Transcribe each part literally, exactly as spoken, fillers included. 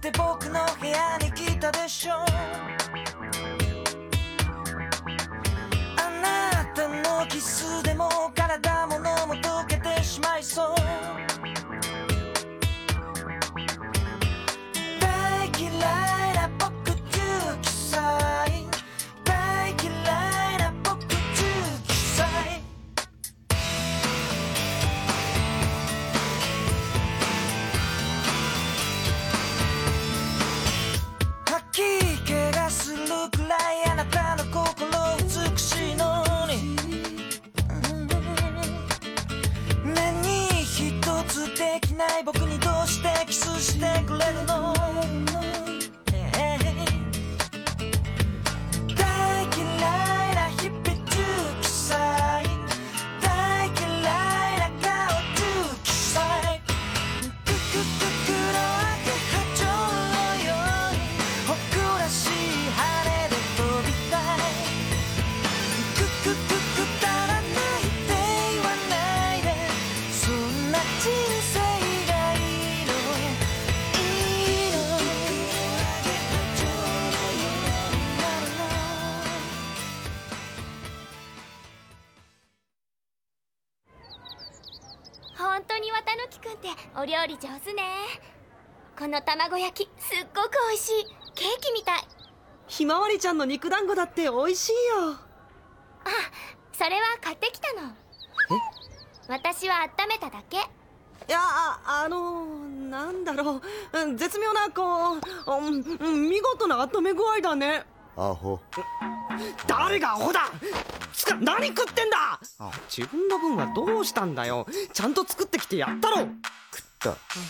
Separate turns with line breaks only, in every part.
って僕の部屋に来たでしょ。あなたのキスでも体ものも溶けてしまいそう。大嫌いな僕じゅうきゅうさい、大嫌いな僕じゅうきゅうさい。吐き気がするくらいあなたの心美しいのに、何一つできない僕にどうしてキスしてくれるの。大嫌いな日々じゅうきゅうさい、大嫌いな顔じゅうきゅうさい。くくくくの悪波状のように誇らしい羽で飛びたい。くくくくだらないって言わないで、そんな人生がいいの、いいの。
本当に綿貫くんってお料理上手ね。この卵焼きすっごく美味しい。ケーキみたい。
ひまわりちゃんの肉団子だって美味しいよ。
あ、それは買ってきたの。私は温めただけ。
いや、あ、あのー、なんだろう、うん絶妙なこう、うんうん見事な温め具合だね。
アホ。
誰がアホだ。つか何食ってんだ。自分の分はどうしたんだよ。ちゃんと作ってきてやったろ。
食った。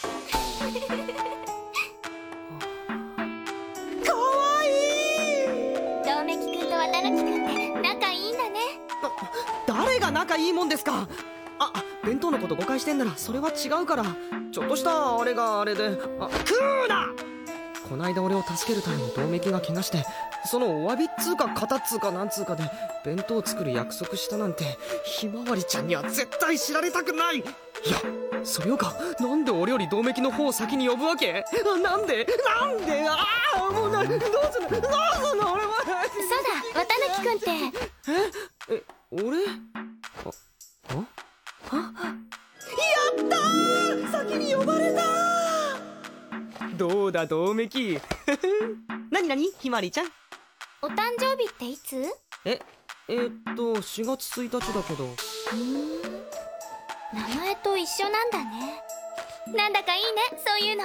かわいい。
百目鬼くんと綿貫くんって仲いいんだね。
誰が仲いいもんですか。あ、弁当のこと誤解してんならそれは違うから。ちょっとしたあれがあれで。あ、食うな。こないだ俺を助けるために百目鬼が怪我して、そのお詫びっつうか肩っつうかなんつうかで弁当作る約束したなんて、ひまわりちゃんには絶対知られたくない。いや、それよか、なんで俺より百目鬼の方を先に呼ぶわけ。あ、なんでなんで。ああ、もうな、どうするどうするの俺は。
そうだ、綿貫くんって
ええ俺あああ、やったー。先に呼ばれた。どうだ百目鬼。なになにひまわりちゃん。
お誕生日っていつ？
ええー、っとしがつついたちだけど。
うーん、名前と一緒なんだね。なんだかいいね、そういうの。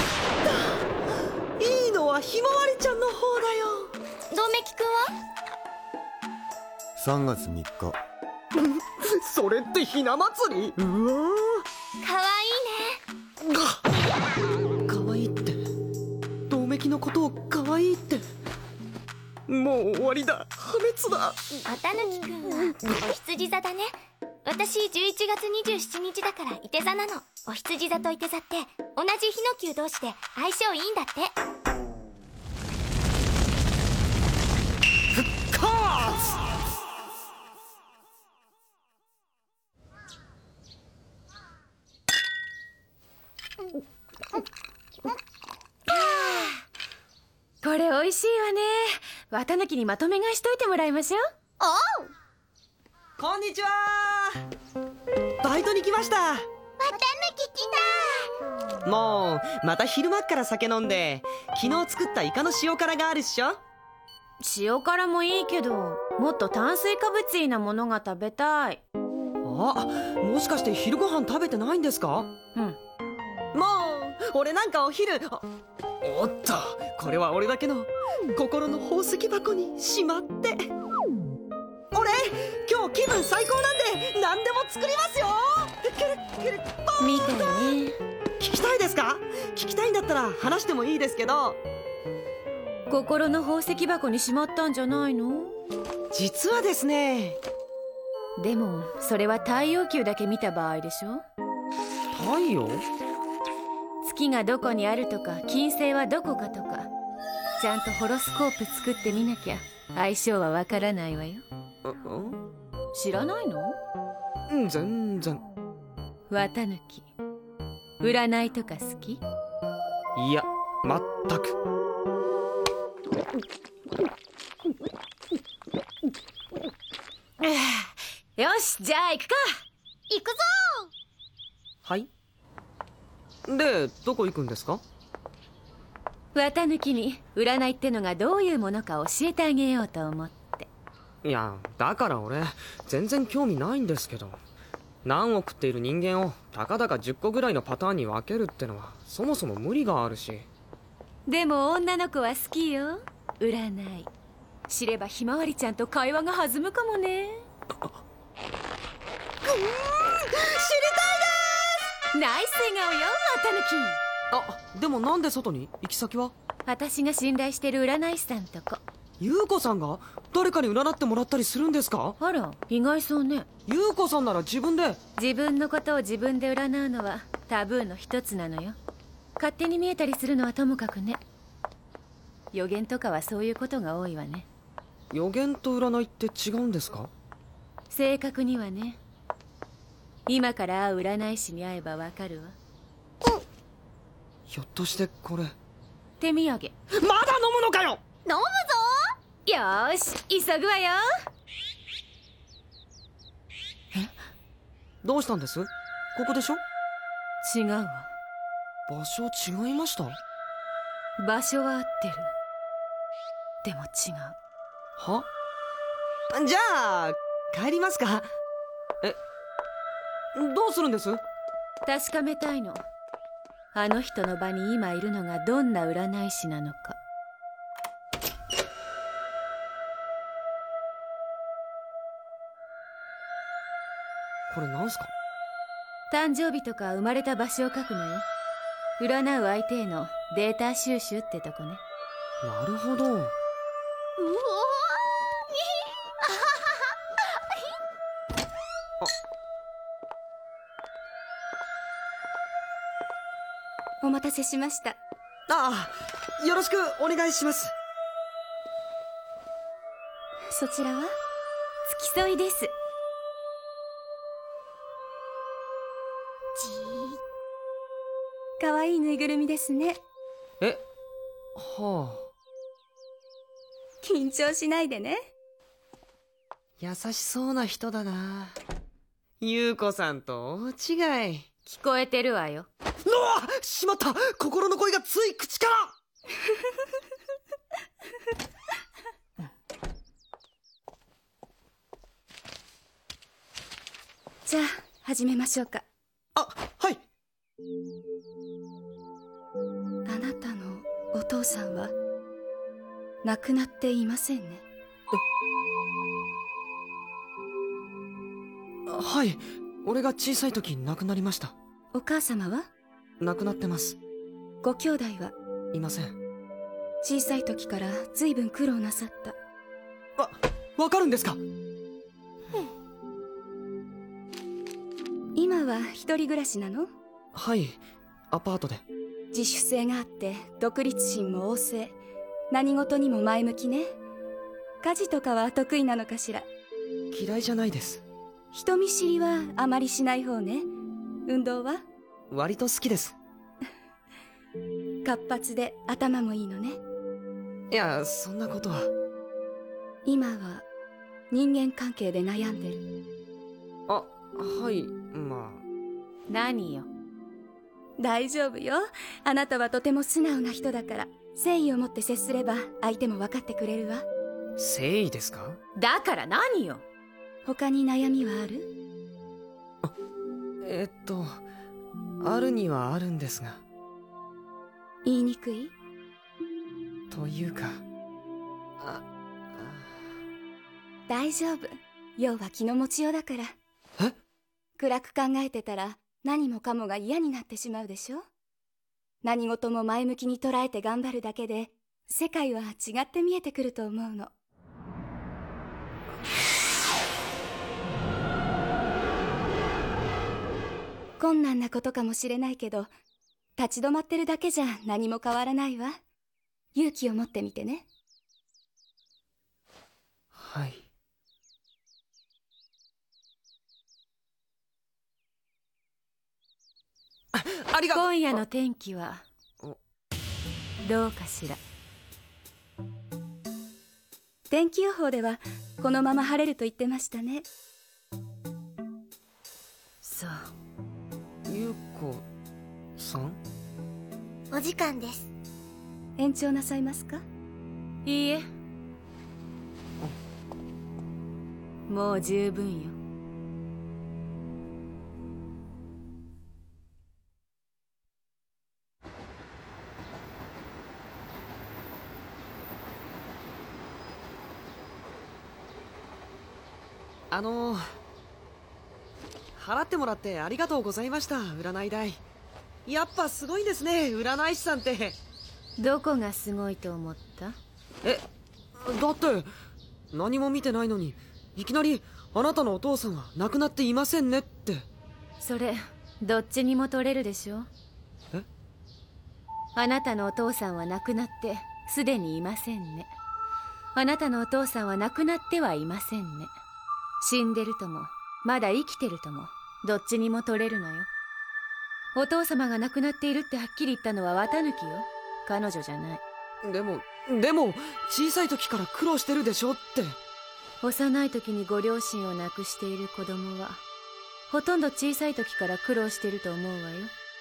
いいのはひまわりちゃんの方だよ。
百目鬼くんは？
さんがつみっか。
それってひな祭り。うわー、
かわいいね。
かわいいって百目鬼のことをかわいいって。もう終わりだ。破滅だ。
綿貫くんはお羊座だね。私じゅういちがつにじゅうしちにちだからいて座なの。お羊座といて座って同じヒノキュ同士で相性いいんだって。
復活。
これ美味しいわね。綿貫にまとめ買いしといてもらいましょう。
おう、
こんにちは。バイトに来ました。
綿貫来た。
もうまた昼間っから酒飲んで、昨日作ったイカの塩辛があるっしょ。
塩辛もいいけど、もっと炭水化物異なものが食べたい。
あ、もしかして昼ご飯食べてないんですか。
うん。
もう俺なんかお昼。あ、おっと、これは俺だけの心の宝石箱にしまって。俺今日気分最高なんで何でも作りますよ。くるくる
みたいね。
聞きたいですか。聞きたいんだったら話してもいいですけど。
心の宝石箱にしまったんじゃないの？
実はですね。
でもそれは太陽球だけ見た場合でしょ。
太陽？
月がどこにあるとか金星はどこかとか、ちゃんとホロスコープ作ってみなきゃ相性はわからないわよ。知らないの？
うん、全然。
綿貫、占いとか好き？
いや、 まったく。
よし、じゃあ行くか。
行くぞ
はい。で、どこ行くんですか？
綿抜きに占いってのがどういうものか教えてあげようと思って。
いや、だから俺全然興味ないんですけど、何億っている人間をたかだかじゅっこぐらいのパターンに分けるってのはそもそも無理があるし。
でも女の子は好きよ、占い。知ればひまわりちゃんと会話が弾むかもね。
知りたいです。
ナイス笑顔よ、綿抜き。
あ、でもなんで外に？行き先は？
私が信頼してる占い師さんとこ。
優子さんが誰かに占ってもらったりするんですか？
あら、意外そうね。
優子さんなら自分で。
自分のことを自分で占うのはタブーの一つなのよ。勝手に見えたりするのはともかくね。予言とかはそういうことが多いわね。
予言と占いって違うんですか？
正確にはね。今から会う占い師に会えばわかるわ。
ひょっとしてこれ
手土産。
まだ飲むのかよ。
飲むぞ
よーし、急ぐわよ。
どうしたんです？ここでしょ？
違うわ。
場所違いました？
場所は合ってる。でも違う。
は？じゃあ帰りますか？え、どうするんです？
確かめたいの。あの人の場に今いるのがどんな占い師なのか。
これなんすか？
誕生日とか生まれた場所を書くのよ。占う相手へのデータ収集ってとこね。
なるほど。
うおー
お待たせしました。
ああ、よろしくお願いします。
そちらは？
付き添いです。
じー。
かわいいぬいぐるみですね。
え、はあ。
緊張しないでね。
優しそうな人だな。優子さんと大違い。
聞こえてるわよ。
うわ！しまった！心の声がつい口から！
じゃあ始めましょうか。
あ、はい。
あなたのお父さんは亡くなっていませんね。
はい、俺が小さい時亡くなりました。
お母様は？
亡くなってます。
ご兄弟は？
いません。
小さい時から随分苦労なさった。
わ、わかるんですか？
今は一人暮らしなの？
はい、アパートで。
自主性があって独立心も旺盛。何事にも前向きね。家事とかは得意なのかしら？
嫌いじゃないです。
人見知りはあまりしない方ね。運動は？
割と好きです。
活発で頭もいいのね。
いや、そんなことは。
今は人間関係で悩んでる？
あ、はい、まあ。
何よ。
大丈夫よ。あなたはとても素直な人だから、誠意を持って接すれば相手も分かってくれるわ。
誠意ですか？
だから何よ。
他に悩みはある？
あ、えっとあるにはあるんですが。
言いにくい？
というか、あ、あ
大丈夫。要は気の持ちようだから。
え？
暗く考えてたら何もかもが嫌になってしまうでしょ。何事も前向きに捉えて頑張るだけで世界は違って見えてくると思うの。困難なことかもしれないけど、立ち止まってるだけじゃ何も変わらないわ。勇気を持ってみてね。
はい。あ、ありがとう。
今夜の天気はどうかしら。
天気予報ではこのまま晴れると言ってましたね。
そう。
ゆうこさん？
お時間です。
延長なさいますか？
いいえ、もう十分よ。
あのー、払ってもらってありがとうございました。占い代やっぱすごいですね、占い師さんって。
どこがすごいと思った？
え、だって何も見てないのにいきなりあなたのお父さんは亡くなっていませんねって。
それどっちにも取れるでしょ。
え？
あなたのお父さんは亡くなってすでにいませんね。あなたのお父さんは亡くなってはいませんね。死んでるともまだ生きてるともどっちにも取れるのよ。お父様が亡くなっているってはっきり言ったのは綿貫よ、彼女じゃない。
でもでも小さい時から苦労してるでしょって。
幼い時にご両親を亡くしている子供はほとんど小さい時から苦労してると思うわよ。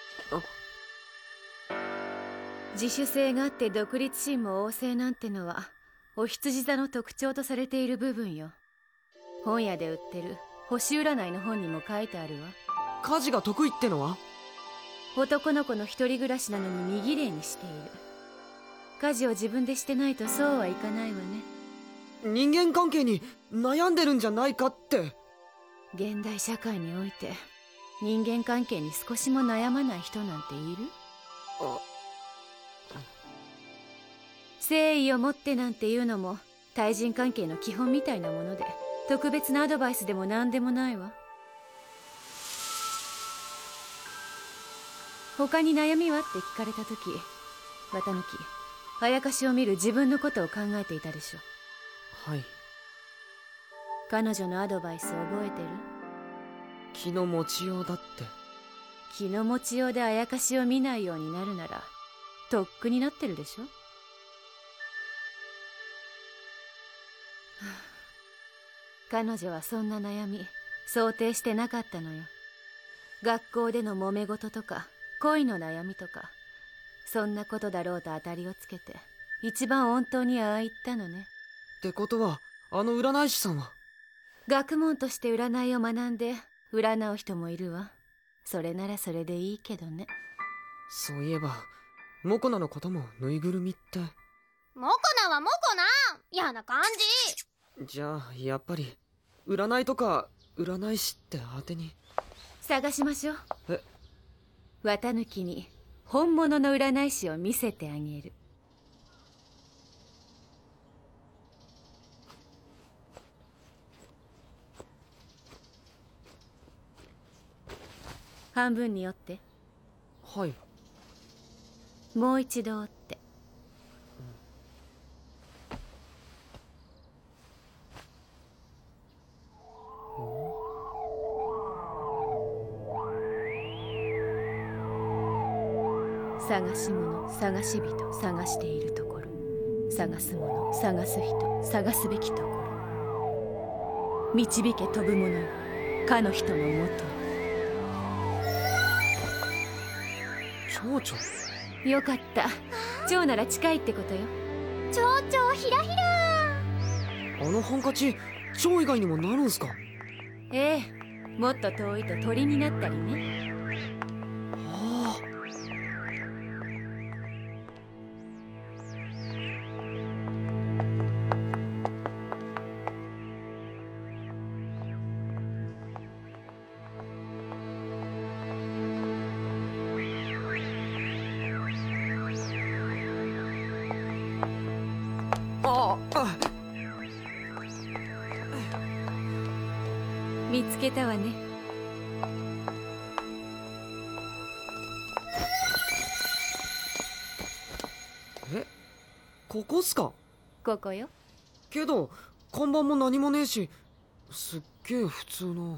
自主性があって独立心も旺盛なんてのはお羊座の特徴とされている部分よ。本屋で売ってる星占いの本にも書いてあるわ。
家事が得意ってのは？
男の子の一人暮らしなのに身綺麗にしている。家事を自分でしてないとそうはいかないわね。
人間関係に悩んでるんじゃないかって。
現代社会において人間関係に少しも悩まない人なんている？
あ、
誠意を持ってなんていうのも対人関係の基本みたいなもので、特別なアドバイスでも何でもないわ。他に悩みはって聞かれた時、綿貫、あやかしを見る自分のことを考えていたでしょ。
はい。
彼女のアドバイス覚えてる？
気の持ちようだって。
気の持ちようであやかしを見ないようになるならとっくになってるでしょ。彼女はそんな悩み想定してなかったのよ。学校での揉め事とか恋の悩みとか、そんなことだろうと当たりをつけて一番本当にああ言ったのね。
ってことはあの占い師さんは
学問として占いを学んで占う人もいるわ。それならそれでいいけどね。
そういえばモコナのこともぬいぐるみって。
モコナはモコナ、嫌な感じ。
じゃあやっぱり占いとか占い師って当てに
探しましょう。
え？
綿貫に本物の占い師を見せてあげる。半分に折って。
はい。
もう一度折って。探し物、探し人、探しているところ。探すもの、探す人、探すべきところ。導け飛ぶ者よ、かの人のもと。
蝶々。
よかった。蝶なら近いってことよ。
蝶々ひらひら。
あのハンカチ蝶以外にもなるんすか？
ええ、もっと遠いと鳥になったりね。
ああ。ああ。
見つけたわね。
え、ここっすか？
ここよ。
けど看板も何もねえし、すっげえ普通の。
よ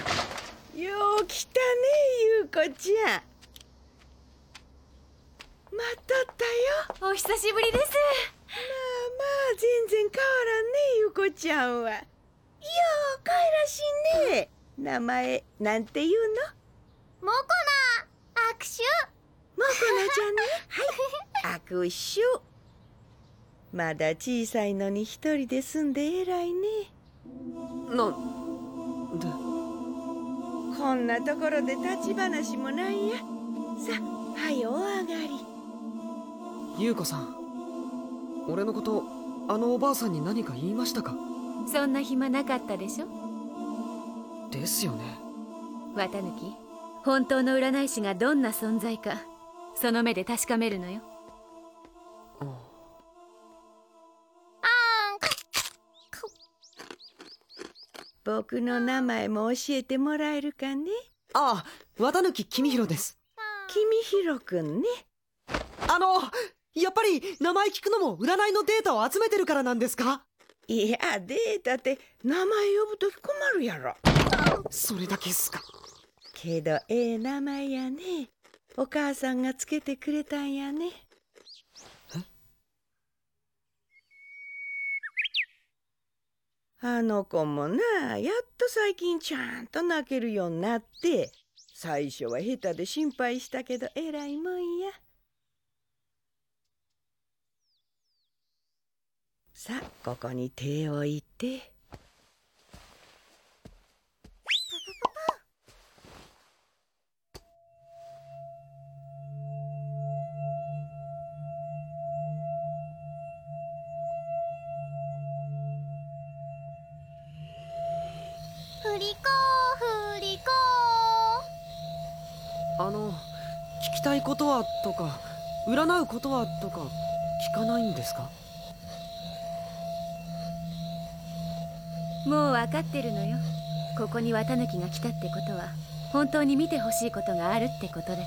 う来たね、優子ちゃん。 っとったよ。
お久しぶりです。
まあまあ全然変わらんね、ゆこちゃんは。ようかいらしいね。名前なんて言うの？
モコナ握手。
モコナちゃんね。はい、握手。まだ小さいのに一人で住んで偉いね。
なんで？
こんなところで立ち話もないや。さあ、はよお上がり。
優子さん、俺のことあのおばあさんに何か言いましたか？
そんな暇なかったでしょ。
ですよね。
綿貫、本当の占い師がどんな存在かその目で確かめるのよ。
あーん。
僕の名前も教えてもらえるかね？
ああ、綿貫公弘です。
公弘くんね。
あの、やっぱり名前聞くのも占いのデータを集めてるからなんですか？
いや、データって名前呼ぶとき困るやろ。
それだけっすか。
けどええ名前やね。お母さんがつけてくれたんやね。あの子もな、やっと最近ちゃんと泣けるようになって、最初は下手で心配したけどえらいもんや。さあ、ここに手を置いて。
振り子振り子。
あの、聞きたいことはとか占うことはとか聞かないんですか？
もう分かってるのよ。ここに綿貫が来たってことは本当に見てほしいことがあるってことだから。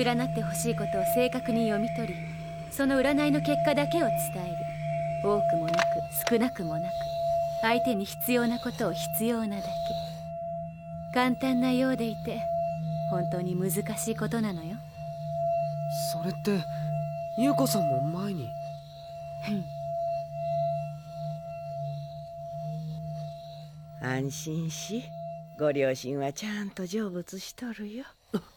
占ってほしいことを正確に読み取り、その占いの結果だけを伝える。多くもなく少なくもなく、相手に必要なことを必要なだけ。簡単なようでいて本当に難しいことなのよ。
それって優子さんも前に。
安心し、ご両親はちゃんと成仏しとるよ。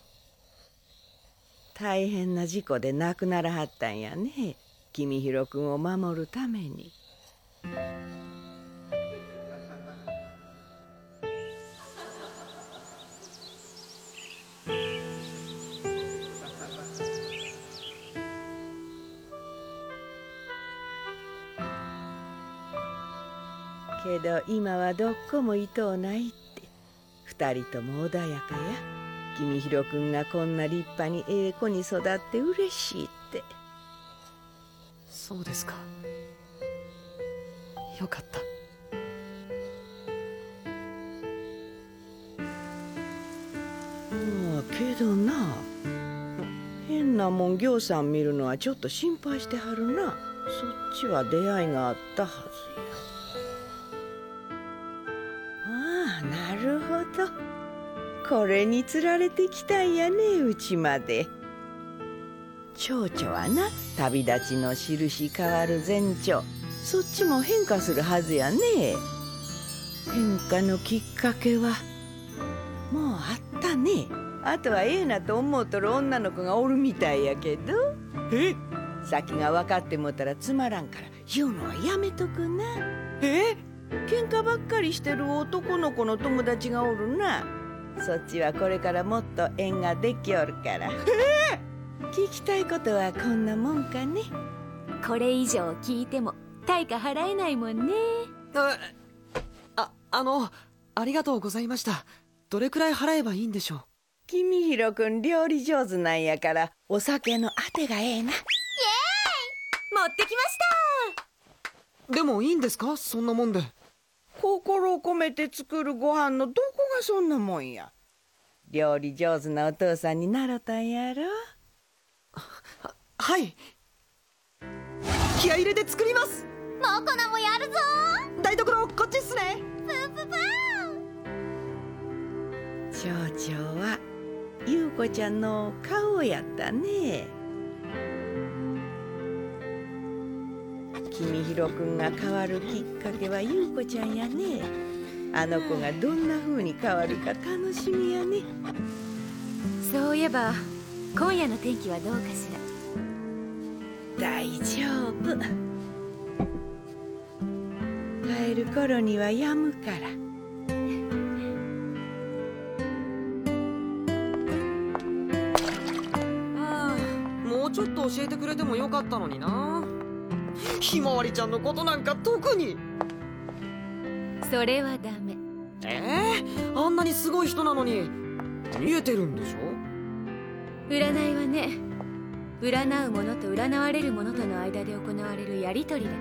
大変な事故で亡くならはったんやね。公弘くんを守るために。けど今はどっこもいとうないって。二人とも穏やかや。公弘くんがこんな立派にええ子に育って嬉しいって。
そうですか。よかった。
ああ、けどな、変なもんぎょうさん見るのはちょっと心配してはるな。そっちは出会いがあったはずや。ああ、なるほど。これにつられてきたんやね、うちまで。蝶々はな、旅立ちの印変わる前兆。そっちも変化するはずやね。変化のきっかけはもうあったね。あとはええなと思うとる女の子がおるみたいやけど。
え？
先が分かってもたらつまらんから言うのはやめとくな。
え？
喧嘩ばっかりしてる男の子の友達がおるな。そっちはこれからもっと縁ができおるから。えー、聞きたいことはこんなもんかね。
これ以上聞いても対価払えないもんね。
あ、あ、あの、ありがとうございました。どれくらい払えばいいんでしょう？
公弘くん料理上手なんやからお酒のあてがええな。イエーイ、
持ってきました。
でもいいんですか、そんなもんで。
心を込めて作るご飯のどこがそんなもんや。料理上手なお父さんに習ったんやろ。
は、はい。気合い入れて作ります。
モコナもやるぞ。
台所こっちっすね。
プープープー。
蝶々は優子ちゃんの顔やったね。君ひろくんが変わるきっかけは優子ちゃんやね。あの子がどんな風に変わるか楽しみやね。
そういえば今夜の天気はどうかしら。
大丈夫。帰る頃には止むから。
ああ、もうちょっと教えてくれてもよかったのにな。ひまわりちゃんのことなんか特に。
それはダメ。
えー、あんなにすごい人なのに見えてるんでしょ。
占いはね、占うものと占われるものとの間で行われるやりとりだから。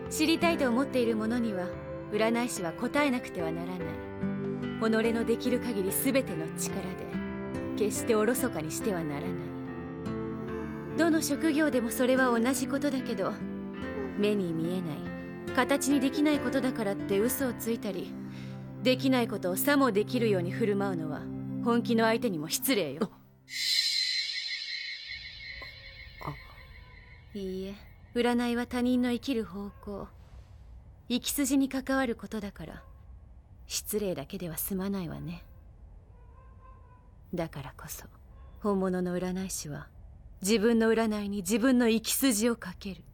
知りたいと思っているものには占い師は答えなくてはならない。己のできる限り全ての力で決しておろそかにしてはならない。どの職業でもそれは同じことだけど、目に見えない形にできないことだからって嘘をついたり、できないことをさもできるように振る舞うのは本気の相手にも失礼よ。いいえ、占いは他人の生きる方向、生き筋に関わることだから、失礼だけでは済まないわね。だからこそ本物の占い師は自分の占いに自分の生き筋をかける。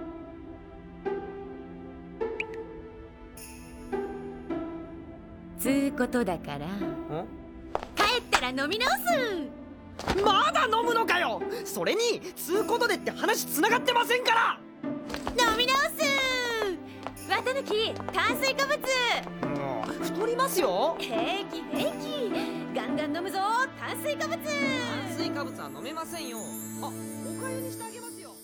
つうことだから、帰ったら飲み直す。
まだ飲むのかよ。それにつうことでって話つながってませんから。
飲み直す。綿抜炭水化物。
もう太りますよ。
平気平気、ガンガン飲むぞ炭水化物。炭
水化物は飲めませんよ。あ、おかゆにしてあげますよ。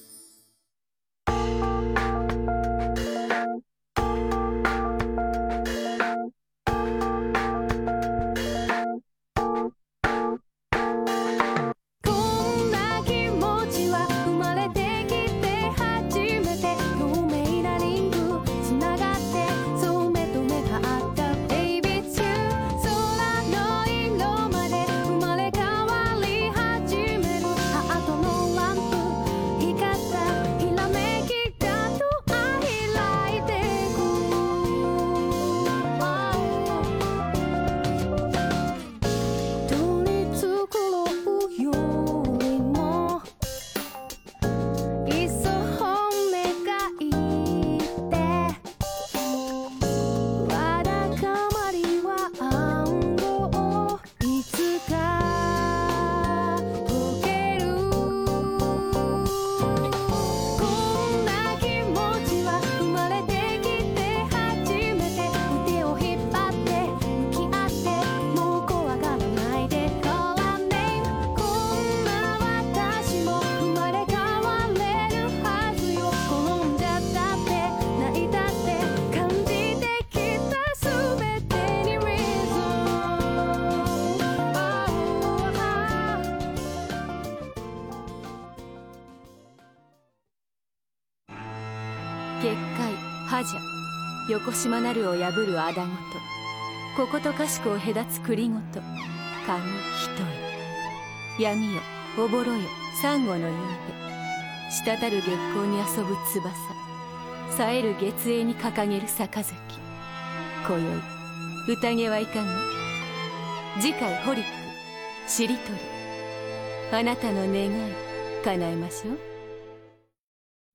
結界覇者、横島なるを破るあだごと、こことかしこを隔つ栗ごと、紙一重、闇よおぼろよ珊瑚の夕べ、滴る月光に遊ぶ翼、冴える月影に掲げる杯、今宵宴はいかが。次回ホリックしりとり、あなたの願い叶えましょう。